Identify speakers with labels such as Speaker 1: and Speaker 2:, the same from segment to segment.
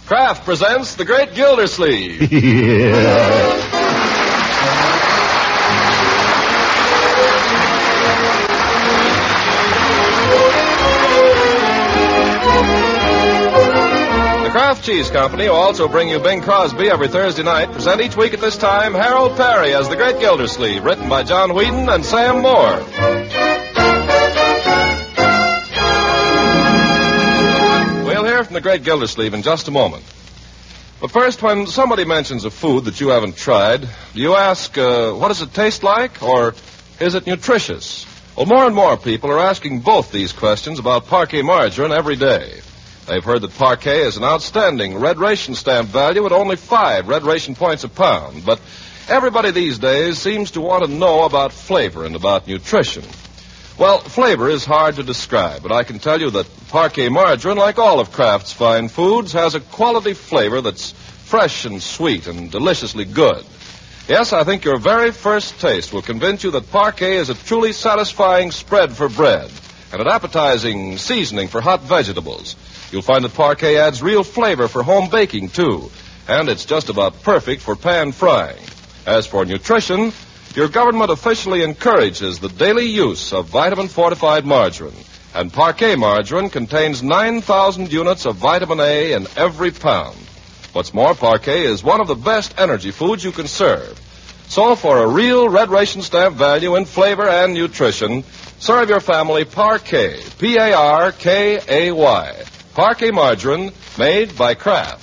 Speaker 1: Kraft presents The Great Gildersleeve. The Kraft Cheese Company will also bring you Bing Crosby every Thursday night. Present each week at this time Harold Perry as The Great Gildersleeve, written by John Whedon and Sam Moore. We'll hear from The Great Gildersleeve in just a moment. But first, when somebody mentions a food that you haven't tried, do you ask, what does it taste like, or is it nutritious? Well, more and more people are asking both these questions about Parquet margarine every day. They've heard that Parquet is an outstanding red ration stamp value at only 5 red ration points a pound. But everybody these days seems to want to know about flavor and about nutrition. Well, flavor is hard to describe, but I can tell you that Parquet margarine, like all of Kraft's fine foods, has a quality flavor that's fresh and sweet and deliciously good. Yes, I think your very first taste will convince you that Parquet is a truly satisfying spread for bread and an appetizing seasoning for hot vegetables. You'll find that Parquet adds real flavor for home baking, too, and it's just about perfect for pan frying. As for nutrition, your government officially encourages the daily use of vitamin-fortified margarine, and Parquet margarine contains 9,000 units of vitamin A in every pound. What's more, Parquet is one of the best energy foods you can serve. So for a real red ration stamp value in flavor and nutrition, serve your family Parquet, P-A-R-K-A-Y. Parquet margarine made by Kraft.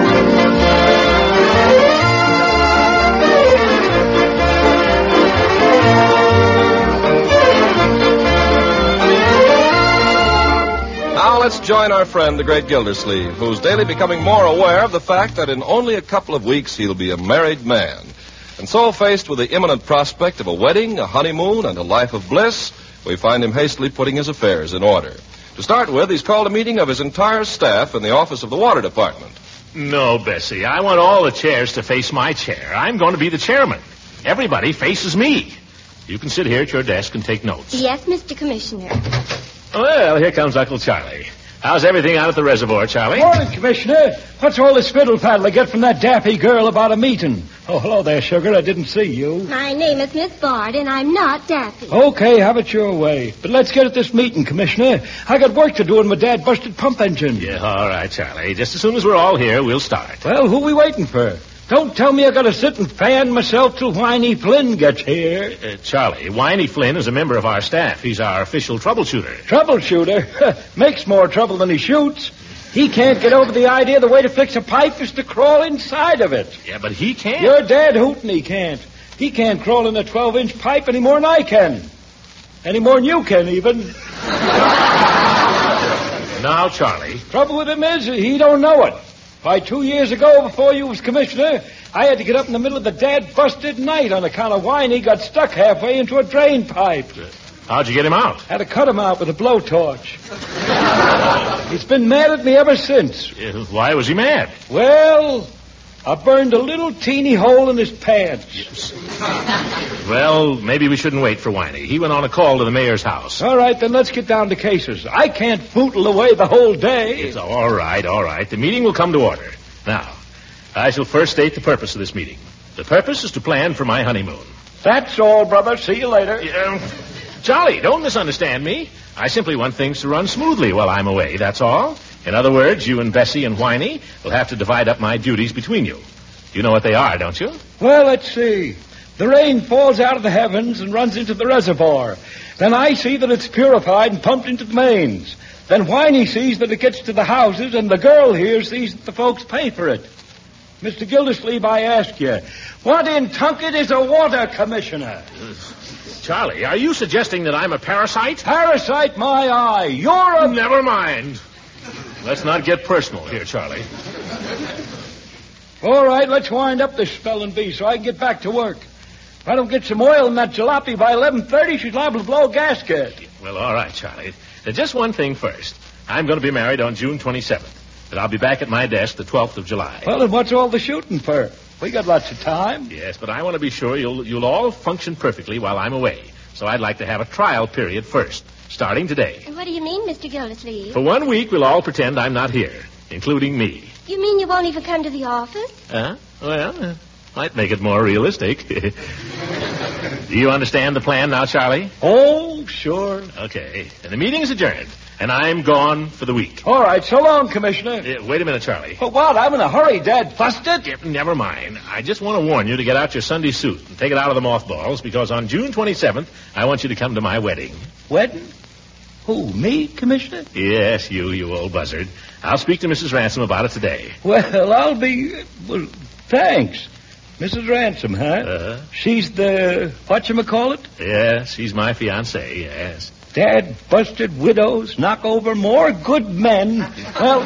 Speaker 1: Now let's join our friend, the Great Gildersleeve, who's daily becoming more aware of the fact that in only a couple of weeks he'll be a married man. And so, faced with the imminent prospect of a wedding, a honeymoon, and a life of bliss, we find him hastily putting his affairs in order. To start with, he's called a meeting of his entire staff in the office of the Water Department.
Speaker 2: No, Bessie, I want all the chairs to face my chair. I'm going to be the chairman. Everybody faces me. You can sit here at your desk and take notes.
Speaker 3: Yes, Mr. Commissioner.
Speaker 2: Well, here comes Uncle Charlie. How's everything out at the reservoir, Charlie?
Speaker 4: Morning, Commissioner. What's all this fiddle-faddle I get from that daffy girl about a meeting? Oh, hello there, sugar. I didn't see you.
Speaker 3: My name is Miss Bard, and I'm not Daffy.
Speaker 4: Okay, have it your way. But let's get at this meeting, Commissioner. I got work to do on my dad-busted pump engine.
Speaker 2: Yeah, all right, Charlie. Just as soon as we're all here, we'll start.
Speaker 4: Well, who we waiting for? Don't tell me I gotta sit and fan myself till Whiny Flynn gets here.
Speaker 2: Charlie, Whiny Flynn is a member of our staff. He's our official troubleshooter.
Speaker 4: Troubleshooter? Makes more trouble than he shoots. He can't get over the idea the way to fix a pipe is to crawl inside of it.
Speaker 2: Yeah, but he can't.
Speaker 4: Your dad hootin' he can't. He can't crawl in a 12-inch pipe any more than I can. Any more than you can, even.
Speaker 2: Now, Charlie.
Speaker 4: Trouble with him is he don't know it. Why, 2 years ago, before you was commissioner, I had to get up in the middle of the dad-busted night on account of Whiny got stuck halfway into a drain pipe.
Speaker 2: How'd you get him out?
Speaker 4: Had to cut him out with a blowtorch. He's been mad at me ever since.
Speaker 2: Why was he mad?
Speaker 4: Well, I burned a little teeny hole in his pants.
Speaker 2: Well, maybe we shouldn't wait for Whiny. He went on a call to the mayor's house.
Speaker 4: All right, then let's get down to cases. I can't bootle away the whole day.
Speaker 2: It's all right, all right. The meeting will come to order. Now, I shall first state the purpose of this meeting. The purpose is to plan for my honeymoon.
Speaker 4: That's all, brother. See you later.
Speaker 2: Charlie, don't misunderstand me. I simply want things to run smoothly while I'm away, that's all. In other words, you and Bessie and Whiny will have to divide up my duties between you. You know what they are, don't you?
Speaker 4: Well, let's see. The rain falls out of the heavens and runs into the reservoir. Then I see that it's purified and pumped into the mains. Then Whiny sees that it gets to the houses, and the girl here sees that the folks pay for it. Mr. Gildersleeve, I ask you, what in Tunket is a water commissioner?
Speaker 2: Charlie, are you suggesting that I'm a parasite?
Speaker 4: Parasite, my eye. You're a...
Speaker 2: Never mind. Let's not get personal here, Charlie.
Speaker 4: All right, let's wind up this spelling bee so I can get back to work. If I don't get some oil in that jalopy by 11:30, she's liable to blow a gasket.
Speaker 2: Well, all right, Charlie. Just one thing first. I'm going to be married on June 27th, but I'll be back at my desk the 12th of July.
Speaker 4: Well, then what's all the shooting for? We got lots of time.
Speaker 2: Yes, but I want to be sure you'll all function perfectly while I'm away. So I'd like to have a trial period first, starting today.
Speaker 3: What do you mean, Mr. Gildersleeve?
Speaker 2: For 1 week, we'll all pretend I'm not here, including me.
Speaker 3: You mean you won't even come to the office?
Speaker 2: Well, might make it more realistic. Do you understand the plan now, Charlie?
Speaker 4: Oh, sure.
Speaker 2: Okay. And the meeting's adjourned. And I'm gone for the week.
Speaker 4: All right, so long, Commissioner.
Speaker 2: Wait a minute, Charlie.
Speaker 4: But what? I'm in a hurry, Dad. Busted?
Speaker 2: Never mind. I just want to warn you to get out your Sunday suit and take it out of the mothballs, because on June 27th, I want you to come to my wedding.
Speaker 4: Wedding? Who, me, Commissioner?
Speaker 2: Yes, you old buzzard. I'll speak to Mrs. Ransom about it today.
Speaker 4: Well, I'll be... Well, thanks. Mrs. Ransom, huh? She's the... whatchamacallit?
Speaker 2: Yes, she's my fiancée, yes.
Speaker 4: Dad busted widows, knock over more good men. Well,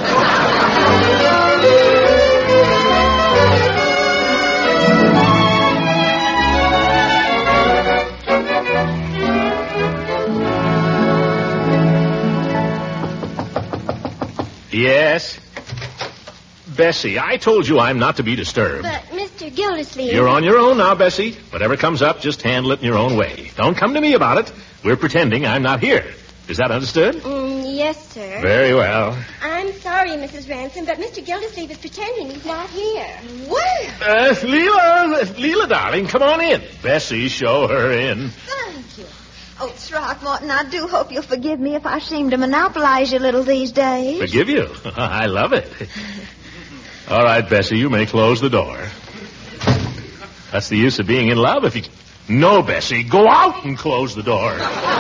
Speaker 2: Yes? Bessie, I told you I'm not to be disturbed.
Speaker 3: But, Mr. Gildersleeve...
Speaker 2: You're on your own now, Bessie. Whatever comes up, just handle it in your own way. Don't come to me about it. We're pretending I'm not here. Is that understood?
Speaker 3: Yes, sir.
Speaker 2: Very well.
Speaker 3: I'm sorry, Mrs. Ransom, but Mr. Gildersleeve is pretending he's not here.
Speaker 5: Well,
Speaker 2: Leela, darling, come on in. Bessie, show her in.
Speaker 5: thank you. Oh, Throckmorton, I do hope you'll forgive me if I seem to monopolize you a little these days.
Speaker 2: Forgive you? I love it. All right, Bessie, you may close the door. That's the use of being in love if you... No, Bessie, go out and close the door.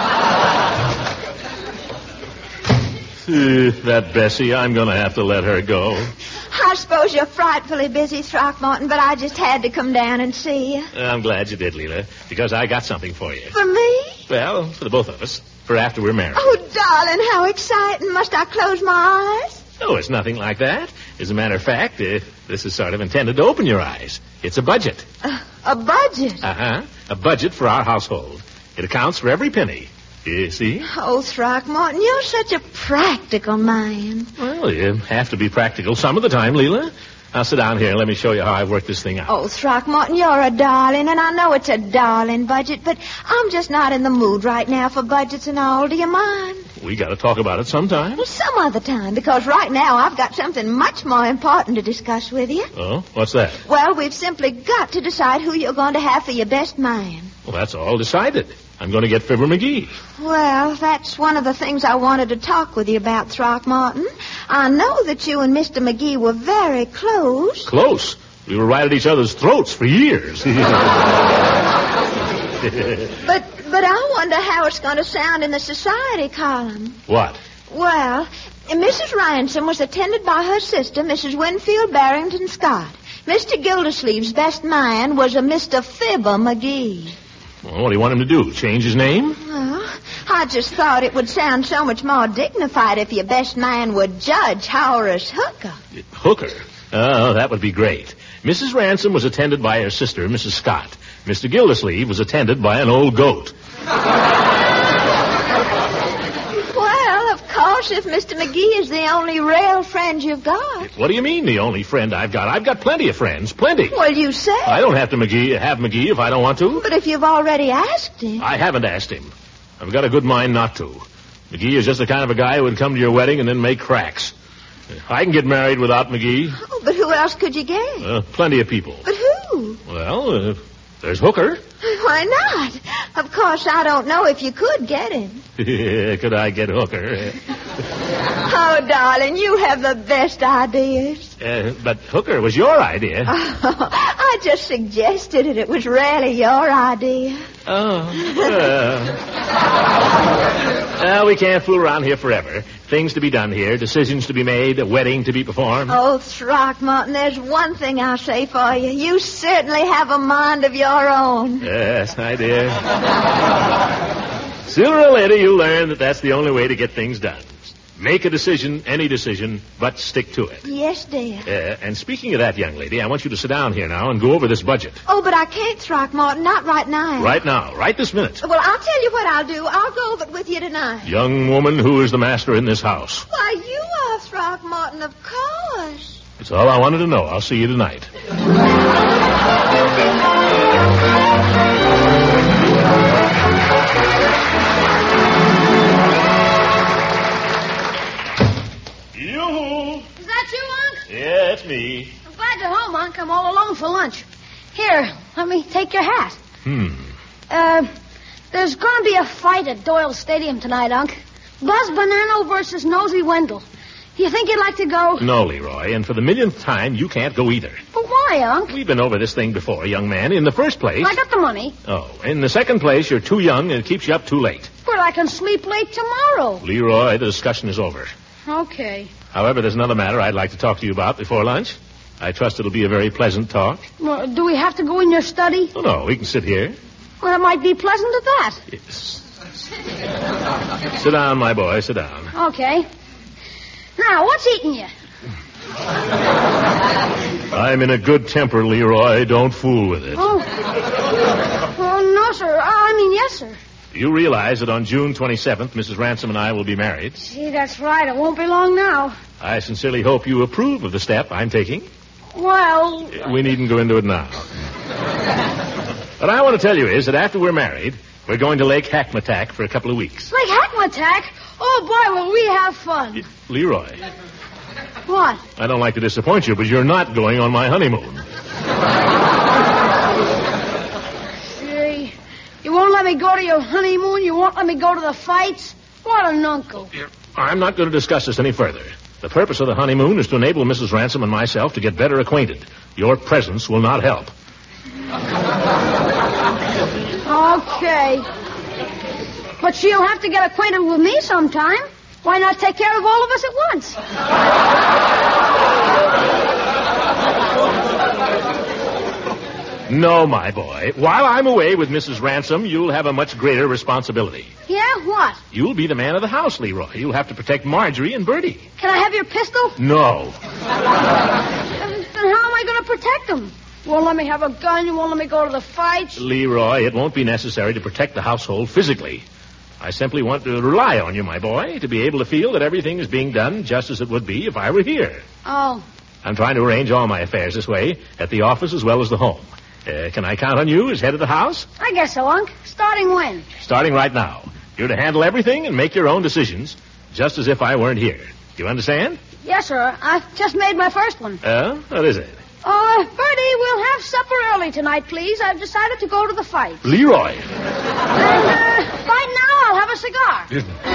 Speaker 2: That Bessie, I'm going to have to let her go.
Speaker 5: I suppose you're frightfully busy, Throckmorton, but I just had to come down and see you.
Speaker 2: I'm glad you did, Leela, because I got something for you.
Speaker 5: For me?
Speaker 2: Well, for the both of us, for after we're married.
Speaker 5: Oh, darling, how exciting. Must I close my eyes?
Speaker 2: No, it's nothing like that. As a matter of fact, this is sort of intended to open your eyes. It's a budget.
Speaker 5: A budget?
Speaker 2: Uh-huh. A budget for our household. It accounts for every penny. You see?
Speaker 5: Oh, Throckmorton, you're such a practical man.
Speaker 2: Well, you have to be practical some of the time, Leela. Now sit down here and let me show you how I've worked this thing out.
Speaker 5: Oh, Throckmorton, you're a darling, and I know it's a darling budget, but I'm just not in the mood right now for budgets and all. Do you mind?
Speaker 2: We got to talk about it sometime.
Speaker 5: Well, some other time, because right now I've got something much more important to discuss with you.
Speaker 2: Oh, what's that?
Speaker 5: Well, we've simply got to decide who you're going to have for your best man.
Speaker 2: Well, that's all decided. I'm going to get Fibber McGee.
Speaker 5: Well, that's one of the things I wanted to talk with you about, Throckmorton. I know that you and Mr. McGee were very close.
Speaker 2: Close? We were right at each other's throats for years.
Speaker 5: But I wonder how it's going to sound in the society column.
Speaker 2: What?
Speaker 5: Well, Mrs. Ransom was attended by her sister, Mrs. Winfield Barrington Scott. Mr. Gildersleeve's best man was a Mr. Fibber McGee.
Speaker 2: Well, what do you want him to do? Change his name?
Speaker 5: Well, I just thought it would sound so much more dignified if your best man were Judge Horace Hooker.
Speaker 2: Hooker? Oh, that would be great. Mrs. Ransom was attended by her sister, Mrs. Scott. Mr. Gildersleeve was attended by an old goat.
Speaker 5: Well, of course, if Mr. McGee is the only real friend you've got.
Speaker 2: What do you mean, the only friend I've got? I've got plenty of friends. Plenty.
Speaker 5: Well, you said.
Speaker 2: I don't have to have McGee if I don't want to.
Speaker 5: But if you've already asked him.
Speaker 2: I haven't asked him. I've got a good mind not to. McGee is just the kind of a guy who would come to your wedding and then make cracks. I can get married without McGee.
Speaker 5: Oh, but who else could you get?
Speaker 2: Plenty of people.
Speaker 5: But who?
Speaker 2: Well, there's Hooker.
Speaker 5: Why not? Of course, I don't know if you could get him.
Speaker 2: Could I get Hooker?
Speaker 5: Oh, darling, you have the best ideas.
Speaker 2: But Hooker was your idea.
Speaker 5: Oh, I just suggested it. It was really your idea.
Speaker 2: Well, we can't fool around here forever. Things to be done here, decisions to be made, a wedding to be performed.
Speaker 5: Oh, Throckmorton, there's one thing I'll say for you. You certainly have a mind of your own.
Speaker 2: Yes, my dear. Sooner or later, you'll learn that that's the only way to get things done. Make a decision, any decision, but stick to it.
Speaker 5: Yes, dear.
Speaker 2: And speaking of that, young lady, I want you to sit down here now and go over this budget.
Speaker 5: Oh, but I can't, Throckmorton. Not right now.
Speaker 2: Right now. Right this minute.
Speaker 5: Well, I'll tell you what I'll do. I'll go over it with you tonight.
Speaker 2: Young woman, who is the master in this house?
Speaker 5: Why, you are, Throckmorton, of course.
Speaker 2: That's all I wanted to know. I'll see you tonight. Yeah, it's me.
Speaker 6: I'm glad you're home, Unc. I'm all alone for lunch. Here, let me take your hat. There's going to be a fight at Doyle Stadium tonight, Unc. Buzz Bonanno versus Nosy Wendell. You think you'd like to go?
Speaker 2: No, Leroy, and for the millionth time, you can't go either.
Speaker 6: But why, Unc?
Speaker 2: We've been over this thing before, young man. In the first place...
Speaker 6: I got the money.
Speaker 2: Oh, in the second place, you're too young and it keeps you up too late.
Speaker 6: But I can sleep late tomorrow.
Speaker 2: Leroy, the discussion is over.
Speaker 6: Okay.
Speaker 2: However, there's another matter I'd like to talk to you about before lunch. I trust it'll be a very pleasant talk.
Speaker 6: Well, do we have to go in your study?
Speaker 2: Oh, no, we can sit here.
Speaker 6: Well, it might be pleasant at that.
Speaker 2: Yes. Sit down, my boy, sit down.
Speaker 6: Okay. Now, what's eating you?
Speaker 2: I'm in a good temper, Leroy. Don't fool with it.
Speaker 6: Oh, no, sir. I mean, yes, sir.
Speaker 2: You realize that on June 27th, Mrs. Ransom and I will be married?
Speaker 6: Gee, that's right. It won't be long now.
Speaker 2: I sincerely hope you approve of the step I'm taking.
Speaker 6: Well...
Speaker 2: We needn't go into it now. What I want to tell you is that after we're married, we're going to Lake Hackmatack for a couple of weeks.
Speaker 6: Lake Hackmatack? Oh, boy, will we have fun.
Speaker 2: Leroy.
Speaker 6: What?
Speaker 2: I don't like to disappoint you, but you're not going on my honeymoon.
Speaker 6: Gee, you won't let me go to your honeymoon? You won't let me go to the fights? What an uncle.
Speaker 2: I'm not going to discuss this any further. The purpose of the honeymoon is to enable Mrs. Ransom and myself to get better acquainted. Your presence will not help.
Speaker 6: Okay. But she'll have to get acquainted with me sometime. Why not take care of all of us at once?
Speaker 2: No, my boy. While I'm away with Mrs. Ransom, you'll have a much greater responsibility.
Speaker 6: Yeah, what?
Speaker 2: You'll be the man of the house, Leroy. You'll have to protect Marjorie and Bertie.
Speaker 6: Can I have your pistol?
Speaker 2: No.
Speaker 6: Then how am I going to protect them? You won't let me have a gun. You won't let me go to the fights.
Speaker 2: Leroy, it won't be necessary to protect the household physically. I simply want to rely on you, my boy, to be able to feel that everything is being done just as it would be if I were here.
Speaker 6: Oh.
Speaker 2: I'm trying to arrange all my affairs this way, at the office as well as the home. Can I count on you as head of the house?
Speaker 6: I guess so, Unc. Starting when?
Speaker 2: Starting right now. You're to handle everything and make your own decisions, just as if I weren't here. You understand?
Speaker 6: Yes, sir. I've just made my first one.
Speaker 2: What is it?
Speaker 6: Bertie, we'll have supper early tonight, please. I've decided to go to the fight.
Speaker 2: Leroy.
Speaker 6: And, right now, I'll have a cigar.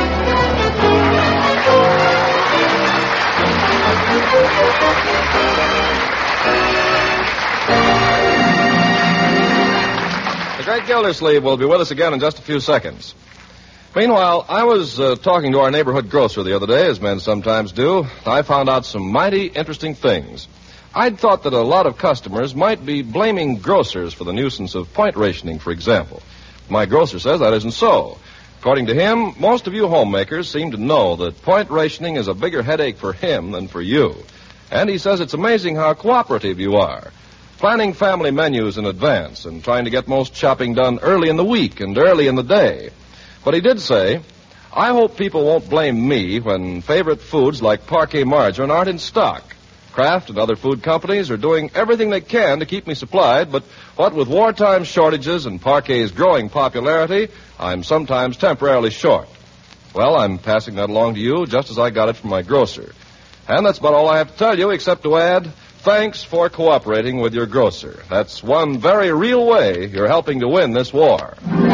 Speaker 1: The great Gildersleeve will be with us again in just a few seconds. Meanwhile, I was talking to our neighborhood grocer the other day, as men sometimes do. I found out some mighty interesting things. I'd thought that a lot of customers might be blaming grocers for the nuisance of point rationing, for example. My grocer says that isn't so. According to him, most of you homemakers seem to know that point rationing is a bigger headache for him than for you. And he says it's amazing how cooperative you are, planning family menus in advance and trying to get most shopping done early in the week and early in the day. But he did say, I hope people won't blame me when favorite foods like Parquet margarine aren't in stock. Kraft and other food companies are doing everything they can to keep me supplied, but what with wartime shortages and Parquet's growing popularity, I'm sometimes temporarily short. Well, I'm passing that along to you just as I got it from my grocer. And that's about all I have to tell you, except to add, thanks for cooperating with your grocer. That's one very real way you're helping to win this war.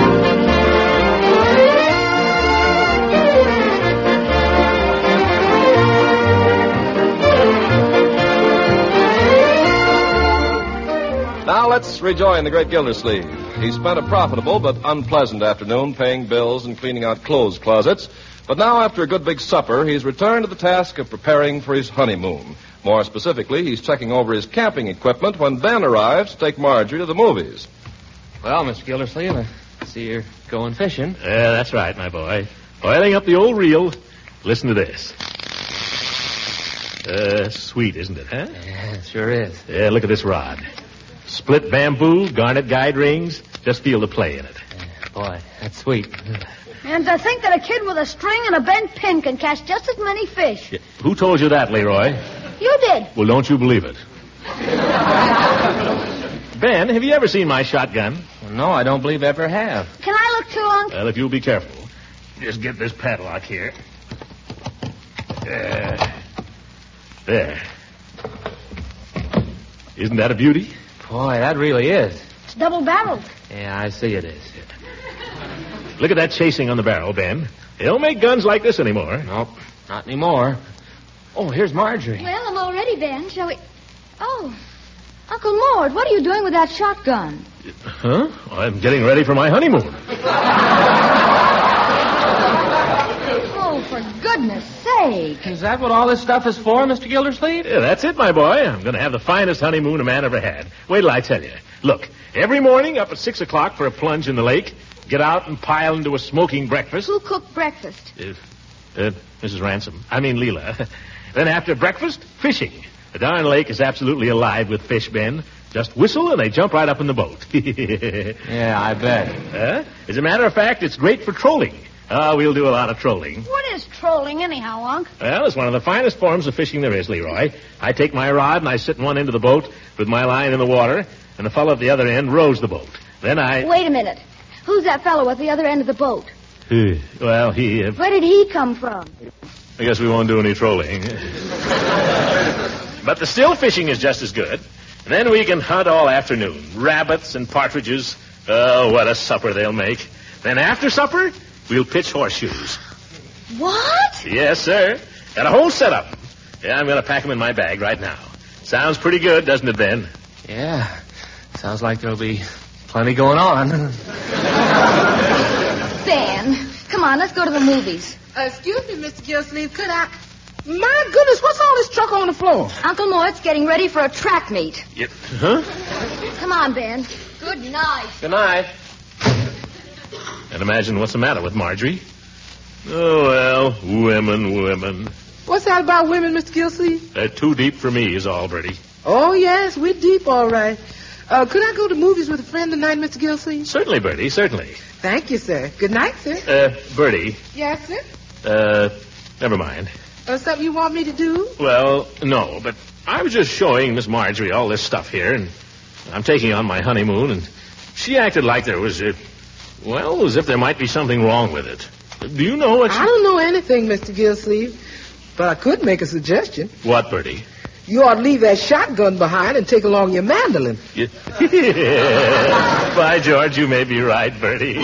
Speaker 1: Now let's rejoin the great Gildersleeve. He spent a profitable but unpleasant afternoon paying bills and cleaning out clothes closets. But now, after a good big supper, he's returned to the task of preparing for his honeymoon. More specifically, he's checking over his camping equipment when Ben arrives to take Marjorie to the movies.
Speaker 7: Well, Mr. Gildersleeve, I see you're going fishing.
Speaker 2: Yeah, that's right, my boy. Oiling up the old reel. Listen to this. Sweet, isn't it, huh?
Speaker 7: Yeah, it sure is.
Speaker 2: Yeah, look at this rod. Split bamboo, garnet guide rings. Just feel the play in it.
Speaker 7: Yeah, boy, that's sweet.
Speaker 6: And to think that a kid with a string and a bent pin can catch just as many fish.
Speaker 2: Yeah. Who told you that, Leroy?
Speaker 6: You did.
Speaker 2: Well, don't you believe it. Ben, have you ever seen my shotgun?
Speaker 7: Well, no, I don't believe I ever have.
Speaker 6: Can I look too, Unc?
Speaker 2: Well, if you'll be careful. Just get this padlock here. There. Isn't that a beauty?
Speaker 7: Boy, that really is.
Speaker 6: It's double-barreled.
Speaker 7: Yeah, I see it is.
Speaker 2: Look at that chasing on the barrel, Ben. They don't make guns like this anymore.
Speaker 7: Nope, not anymore. Oh, here's Marjorie.
Speaker 3: Well, I'm all ready, Ben. Shall we...
Speaker 6: Oh, Uncle Mort, what are you doing with that shotgun?
Speaker 2: Huh? I'm getting ready for my honeymoon.
Speaker 6: Oh, for goodness sake.
Speaker 7: Is that what all this stuff is for, Mr. Gildersleeve?
Speaker 2: Yeah, that's it, my boy. I'm going to have the finest honeymoon a man ever had. Wait till I tell you. Look, every morning up at 6 o'clock for a plunge in the lake, get out and pile into a smoking breakfast.
Speaker 3: Who cooked breakfast?
Speaker 2: Mrs. Ransom. I mean, Leela. Then after breakfast, fishing. The darn lake is absolutely alive with fish, Ben. Just whistle and they jump right up in the boat.
Speaker 7: Yeah, I bet.
Speaker 2: As a matter of fact, it's great for trolling. We'll do a lot of trolling.
Speaker 6: What is trolling anyhow, Unc?
Speaker 2: Well, it's one of the finest forms of fishing there is, Leroy. I take my rod and I sit in one end of the boat with my line in the water, and the fellow at the other end rows the boat. Then I...
Speaker 3: Wait a minute. Who's that fellow at the other end of the boat?
Speaker 2: Well, he...
Speaker 3: Where did he come from?
Speaker 2: I guess we won't do any trolling. But the still fishing is just as good. And then we can hunt all afternoon. Rabbits and partridges. Oh, what a supper they'll make. Then after supper, we'll pitch horseshoes.
Speaker 3: What?
Speaker 2: Yes, sir. Got a whole setup. Yeah, I'm going to pack them in my bag right now. Sounds pretty good, doesn't it, Ben?
Speaker 7: Yeah. Sounds like there'll be plenty going on.
Speaker 6: Ben, come on, let's go to the movies.
Speaker 8: Excuse me, Mr. Gildersleeve, could I... My goodness, what's all this truck on the floor?
Speaker 6: Uncle Mort's getting ready for a track meet.
Speaker 2: Yeah. Huh?
Speaker 3: Come on, Ben.
Speaker 6: Good night.
Speaker 7: Good night.
Speaker 2: Can't imagine what's the matter with Marjorie. Oh, well, women.
Speaker 8: What's that about women, Mr. Gildersleeve?
Speaker 2: They're too deep for me, is all, Bertie.
Speaker 8: Oh, yes, we're deep, all right. Could I go to movies with a friend tonight, Mr. Gildersleeve?
Speaker 2: Certainly, Bertie, certainly.
Speaker 8: Thank you, sir. Good night, sir.
Speaker 2: Bertie.
Speaker 8: Yes, sir?
Speaker 2: Never mind.
Speaker 8: Something you want me to do?
Speaker 2: Well, no, but I was just showing Miss Marjorie all this stuff here, and I'm taking on my honeymoon, and she acted like there was, as if there might be something wrong with it. Do you know what
Speaker 8: I don't know anything, Mr. Gildersleeve, but I could make a suggestion.
Speaker 2: What, Bertie?
Speaker 8: You ought to leave that shotgun behind and take along your mandolin.
Speaker 2: Yeah. By George, you may be right, Bertie.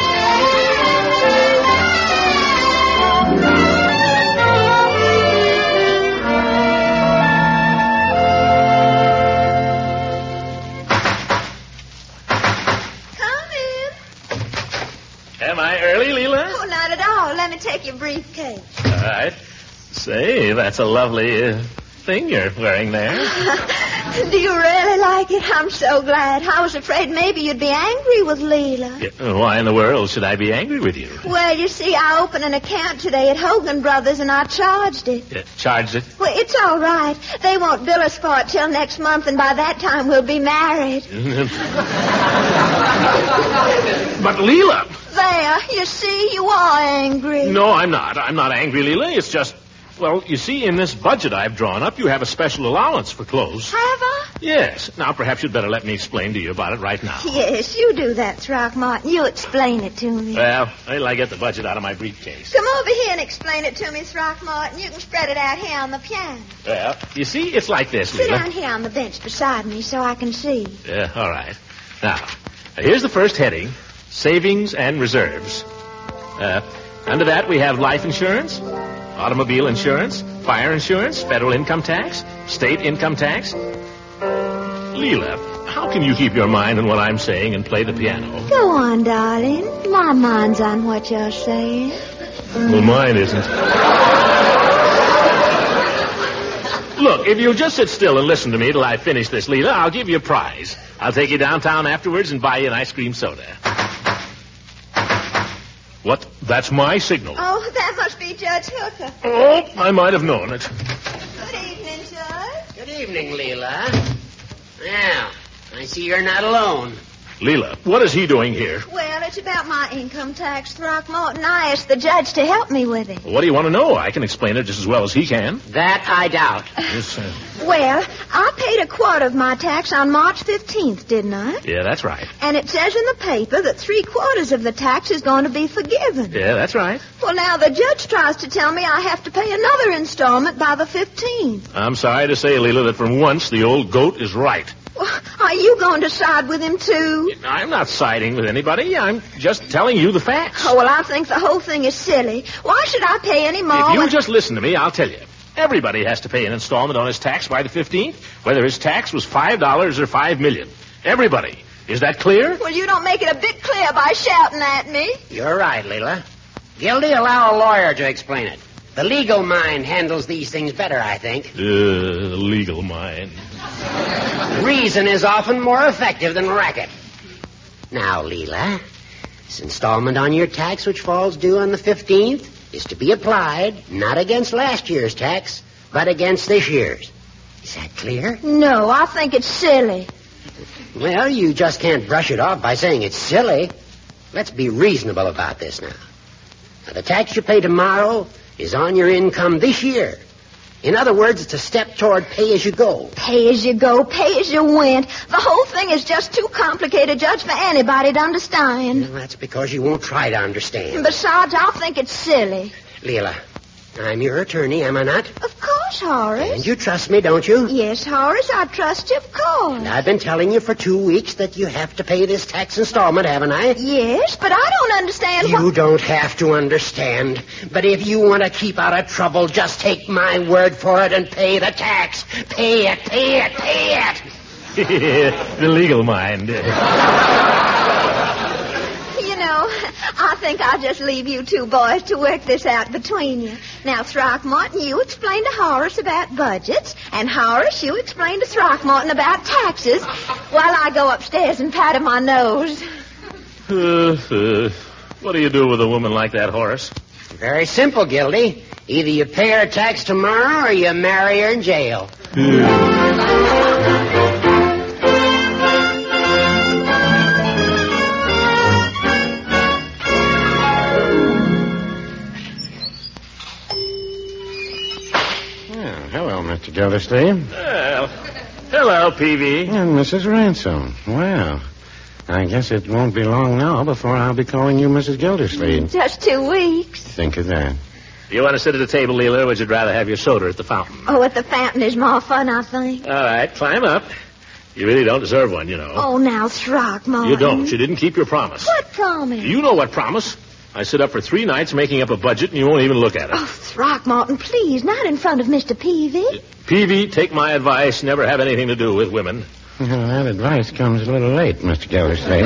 Speaker 2: Am I early, Leela?
Speaker 5: Oh, not at all. Let me take your briefcase.
Speaker 2: All right. Say, that's a lovely thing you're wearing there.
Speaker 5: Do you really like it? I'm so glad. I was afraid maybe you'd be angry with Leela.
Speaker 2: Yeah, why in the world should I be angry with you?
Speaker 5: Well, you see, I opened an account today at Hogan Brothers, and I charged it.
Speaker 2: Yeah, charged it?
Speaker 5: Well, it's all right. They won't bill us for it till next month, and by that time we'll be married.
Speaker 2: But, Leela...
Speaker 5: There, you see, you are angry.
Speaker 2: No, I'm not. I'm not angry, Leela. It's just... Well, you see, in this budget I've drawn up, you have a special allowance for clothes.
Speaker 5: Have I?
Speaker 2: Yes. Now, perhaps you'd better let me explain to you about it right now.
Speaker 5: Yes, you do that, Throckmorton. You explain it to me.
Speaker 2: Well, wait till I get the budget out of my briefcase.
Speaker 5: Come over here and explain it to me, Throckmorton. You can spread it out here on the piano.
Speaker 2: Well, you see, it's like this,
Speaker 5: Sit
Speaker 2: Leela.
Speaker 5: down here on the bench beside me so I can see.
Speaker 2: Yeah, all right. Now, here's the first heading, Savings and Reserves. Under that, we have life insurance, automobile insurance, fire insurance, federal income tax, state income tax. Leela, how can you keep your mind on what I'm saying and play the piano?
Speaker 5: Go on, darling. My mind's on what you're saying.
Speaker 2: Well, mine isn't. Look, if you'll just sit still and listen to me till I finish this, Leela, I'll give you a prize. I'll take you downtown afterwards and buy you an ice cream soda. What? That's my signal.
Speaker 5: Oh, that must be Judge Hooker.
Speaker 2: Oh, I might have known it.
Speaker 5: Good evening, Judge.
Speaker 9: Good evening, Leela. Now, I see you're not alone.
Speaker 2: Leela, what is he doing here?
Speaker 5: Well, it's about my income tax, Throckmorton. I asked the judge to help me with it.
Speaker 2: What do you want to know? I can explain it just as well as he can.
Speaker 9: That I doubt.
Speaker 2: Yes, sir.
Speaker 5: Well, I paid a quarter of my tax on March 15th, didn't I?
Speaker 2: Yeah, that's right.
Speaker 5: And it says in the paper that 3/4 of the tax is going to be forgiven.
Speaker 2: Yeah, that's right.
Speaker 5: Well, now the judge tries to tell me I have to pay another installment by the 15th.
Speaker 2: I'm sorry to say, Leela, that for once the old goat is right.
Speaker 5: Well, are you going to side with him, too?
Speaker 2: I'm not siding with anybody. I'm just telling you the facts.
Speaker 5: Oh, well, I think the whole thing is silly. Why should I pay any more?
Speaker 2: If you just listen to me, I'll tell you. Everybody has to pay an installment on his tax by the 15th, whether his tax was $5 or $5 million. Everybody. Is that clear?
Speaker 5: Well, you don't make it a bit clear by shouting at me.
Speaker 9: You're right, Leela. Gildy, allow a lawyer to explain it. The legal mind handles these things better, I think.
Speaker 2: Legal mind.
Speaker 9: Reason is often more effective than racket. Now, Leela, this installment on your tax, which falls due on the 15th, is to be applied not against last year's tax, but against this year's. Is that clear?
Speaker 5: No, I think it's silly.
Speaker 9: Well, you just can't brush it off by saying it's silly. Let's be reasonable about this now. Now, the tax you pay tomorrow is on your income this year. In other words, it's a step toward pay as you go.
Speaker 5: Pay as you go, pay as you went. The whole thing is just too complicated, Judge, for anybody to understand.
Speaker 9: Well, that's because you won't try to understand.
Speaker 5: And besides, I'll think it's silly.
Speaker 9: Leela, I'm your attorney, am I not?
Speaker 5: Of course, Horace.
Speaker 9: And you trust me, don't you?
Speaker 5: Yes, Horace, I trust you, of course.
Speaker 9: And I've been telling you for 2 weeks that you have to pay this tax installment, haven't I?
Speaker 5: Yes, but I don't understand
Speaker 9: You don't have to understand. But if you want to keep out of trouble, just take my word for it and pay the tax. Pay it, pay it, pay it.
Speaker 2: The legal mind.
Speaker 5: I think I'll just leave you two boys to work this out between you. Now, Throckmorton, you explain to Horace about budgets, and Horace, you explain to Throckmorton about taxes, while I go upstairs and pat him on my nose.
Speaker 2: What do you do with a woman like that, Horace?
Speaker 9: Very simple, Gildy. Either you pay her tax tomorrow or you marry her in jail.
Speaker 10: Hello, Mr. Gildersleeve.
Speaker 2: Well, hello, Peavy.
Speaker 10: And Mrs. Ransom. Well, I guess it won't be long now before I'll be calling you Mrs. Gildersleeve.
Speaker 5: Just 2 weeks.
Speaker 10: Think of that.
Speaker 2: You want to sit at the table, Leela, or would you rather have your soda at the fountain?
Speaker 5: Oh, at the fountain is more fun, I think.
Speaker 2: All right, climb up. You really don't deserve one, you know.
Speaker 5: Oh, now, Throckmorton.
Speaker 2: You don't. You didn't keep your promise.
Speaker 5: What promise?
Speaker 2: You know what promise. I sit up for 3 nights making up a budget, and you won't even look at it.
Speaker 5: Oh, Throckmorton, please, not in front of Mr. Peavy.
Speaker 2: Peavy, take my advice. Never have anything to do with women.
Speaker 10: Well, that advice comes a little late, Mr. Gildersleeve.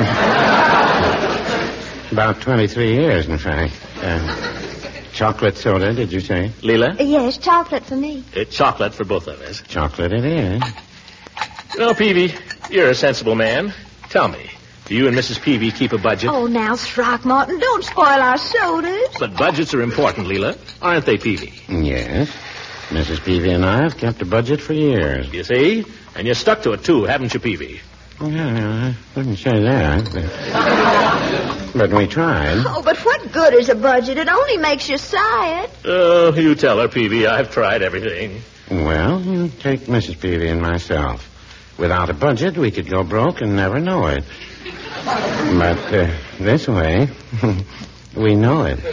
Speaker 10: About 23 years, in fact. Chocolate soda, did you say?
Speaker 2: Leela?
Speaker 5: Yes, chocolate for me.
Speaker 2: Chocolate for both of us.
Speaker 10: Chocolate it is.
Speaker 2: You know, Peavy, you're a sensible man. Tell me, do you and Mrs. Peavy keep a budget?
Speaker 5: Oh, now, Throckmorton, don't spoil our sodas.
Speaker 2: But budgets are important, Leela. Aren't they, Peavy?
Speaker 10: Yes. Mrs. Peavy and I have kept a budget for years.
Speaker 2: You see? And you stuck to it, too, haven't you, Peavy?
Speaker 10: Well, I wouldn't say that. But we tried.
Speaker 5: Oh, but what good is a budget? It only makes you sad.
Speaker 2: Oh, you tell her, Peavy. I've tried everything.
Speaker 10: Well, you take Mrs. Peavy and myself. Without a budget, we could go broke and never know it. But this way, we know it.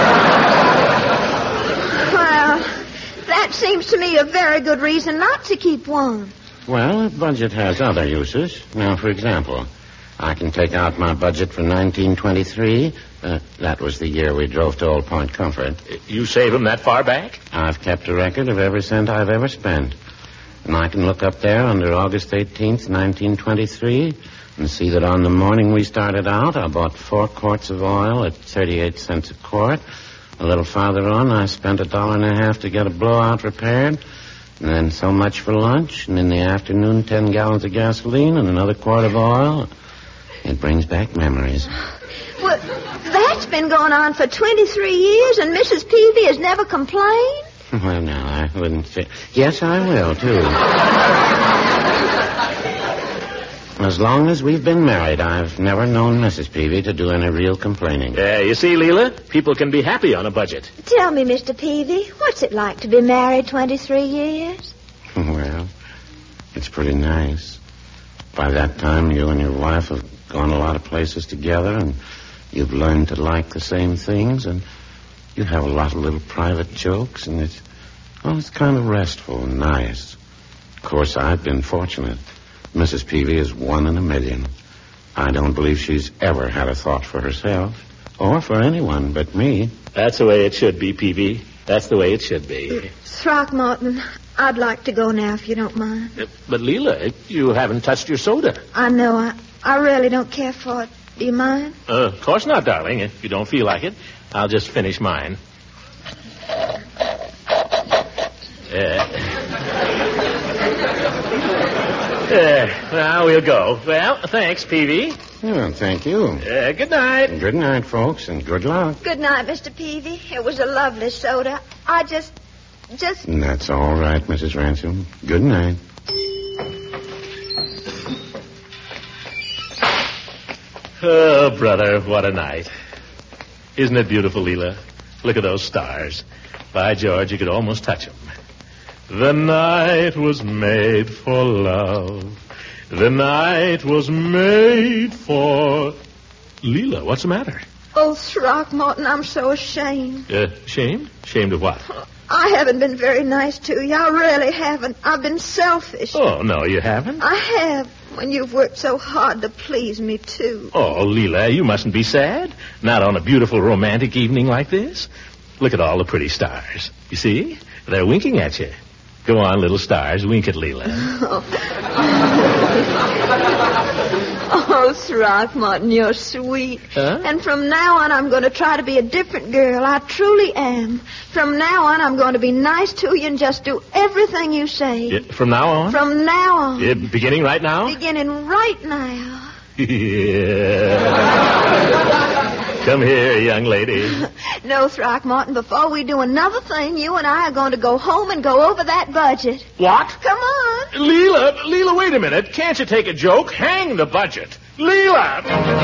Speaker 5: Well, that seems to me a very good reason not to keep one.
Speaker 10: Well, a budget has other uses. Now, for example, I can take out my budget for 1923. That was the year we drove to Old Point Comfort.
Speaker 2: You save them that far back?
Speaker 10: I've kept a record of every cent I've ever spent. And I can look up there under August 18th, 1923, and see that on the morning we started out, I bought 4 quarts of oil at 38 cents a quart. A little farther on, I spent $1.50 to get a blowout repaired. And then so much for lunch. And in the afternoon, 10 gallons of gasoline and another quart of oil. It brings back memories.
Speaker 5: Well, that's been going on for 23 years, and Mrs. Peavy has never complained?
Speaker 10: Well, no, I wouldn't say. Yes, I will, too. As long as we've been married, I've never known Mrs. Peavy to do any real complaining.
Speaker 2: You see, Leela, people can be happy on a budget.
Speaker 5: Tell me, Mr. Peavy, what's it like to be married 23 years?
Speaker 10: Well, it's pretty nice. By that time, you and your wife have gone a lot of places together, and you've learned to like the same things, and you have a lot of little private jokes, and it's kind of restful and nice. Of course, I've been fortunate. Mrs. Peavy is 1 in a million. I don't believe she's ever had a thought for herself or for anyone but me.
Speaker 2: That's the way it should be, Peavy. That's the way it should be.
Speaker 5: Throckmorton, I'd like to go now if you don't mind.
Speaker 2: But, Leela, you haven't touched your soda.
Speaker 5: I know. I really don't care for it. Do you mind?
Speaker 2: Of course not, darling. If you don't feel like it, I'll just finish mine. Now we'll go. Well, thanks, Peavy.
Speaker 10: Well, thank you.
Speaker 2: Good night.
Speaker 10: Good night, folks, and good luck.
Speaker 5: Good night, Mr. Peavy. It was a lovely soda. I just...
Speaker 10: That's all right, Mrs. Ransom. Good night.
Speaker 2: Oh, brother, what a night. Isn't it beautiful, Leela? Look at those stars. By George, you could almost touch them. The night was made for love. The night was made for... Leela, what's the matter?
Speaker 5: Oh, Throckmorton, I'm so ashamed.
Speaker 2: Ashamed? Ashamed of what?
Speaker 5: I haven't been very nice to you. I really haven't. I've been selfish.
Speaker 2: Oh, no, you haven't?
Speaker 5: I have, when you've worked so hard to please me, too.
Speaker 2: Oh, Leela, you mustn't be sad. Not on a beautiful romantic evening like this. Look at all the pretty stars. You see? They're winking at you. Go on, little stars, wink at Leela.
Speaker 5: Oh, Throckmorton, you're sweet.
Speaker 2: Huh?
Speaker 5: And from now on, I'm going to try to be a different girl. I truly am. From now on, I'm going to be nice to you and just do everything you say.
Speaker 2: Yeah, from now on?
Speaker 5: From now on.
Speaker 2: Yeah, beginning right now?
Speaker 5: Beginning right now.
Speaker 2: Yeah. Come here, young lady.
Speaker 5: No, Throckmorton, before we do another thing, you and I are going to go home and go over that budget.
Speaker 2: What?
Speaker 5: Come on.
Speaker 2: Leela, wait a minute. Can't you take a joke? Hang the budget. Leela!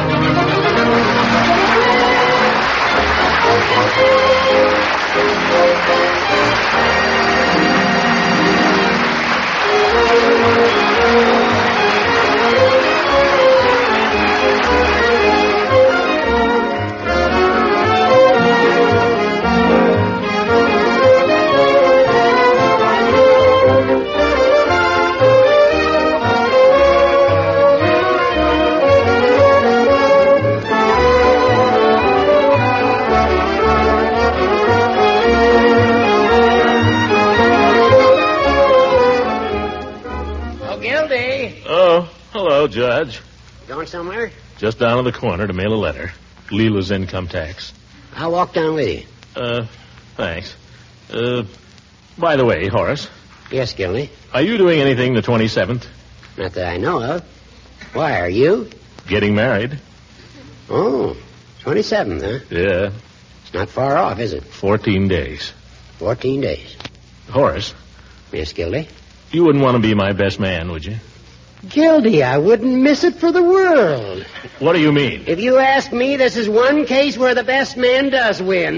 Speaker 2: Hello, Judge.
Speaker 9: Going somewhere?
Speaker 2: Just down to the corner to mail a letter. Leela's income tax.
Speaker 9: I'll walk down with you.
Speaker 2: Thanks. By the way, Horace.
Speaker 9: Yes, Gildy?
Speaker 2: Are you doing anything the 27th?
Speaker 9: Not that I know of. Why, are you?
Speaker 2: Getting married.
Speaker 9: Oh, 27th, huh?
Speaker 2: Yeah.
Speaker 9: It's not far off, is it?
Speaker 2: 14 days.
Speaker 9: 14 days.
Speaker 2: Horace.
Speaker 9: Yes, Gildy?
Speaker 2: You wouldn't want to be my best man, would you?
Speaker 9: Gildy, I wouldn't miss it for the world.
Speaker 2: What do you mean?
Speaker 9: If you ask me, this is one case where the best man does win.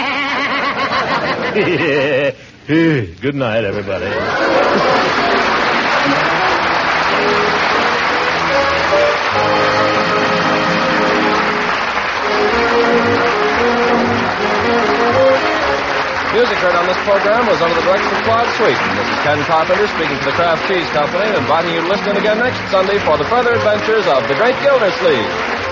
Speaker 2: Yeah. Good night, everybody.
Speaker 1: Music heard on this program was under the direction of Claude Sweeten. This is Ken Carpenter speaking for the Kraft Cheese Company and inviting you to listen in again next Sunday for the further adventures of the Great Gildersleeve.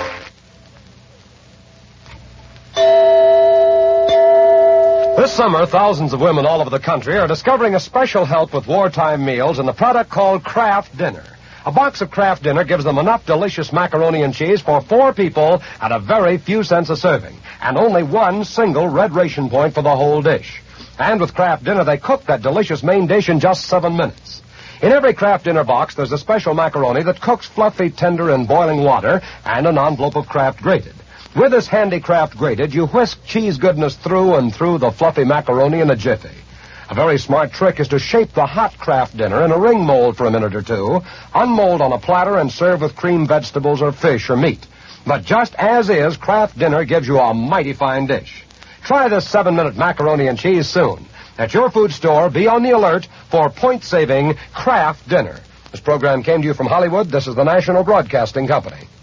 Speaker 11: This summer, thousands of women all over the country are discovering a special help with wartime meals in a product called Kraft Dinner. A box of Kraft Dinner gives them enough delicious macaroni and cheese for 4 people at a very few cents a serving, and only one single red ration point for the whole dish. And with Kraft Dinner, they cook that delicious main dish in just 7 minutes. In every Kraft Dinner box, there's a special macaroni that cooks fluffy, tender in boiling water and an envelope of Kraft Grated. With this handy Kraft Grated, you whisk cheese goodness through and through the fluffy macaroni in a jiffy. A very smart trick is to shape the hot Kraft Dinner in a ring mold for a minute or two, unmold on a platter, and serve with creamed vegetables or fish or meat. But just as is, Kraft Dinner gives you a mighty fine dish. Try this 7-minute macaroni and cheese soon. At your food store, be on the alert for point-saving Kraft Dinner. This program came to you from Hollywood. This is the National Broadcasting Company.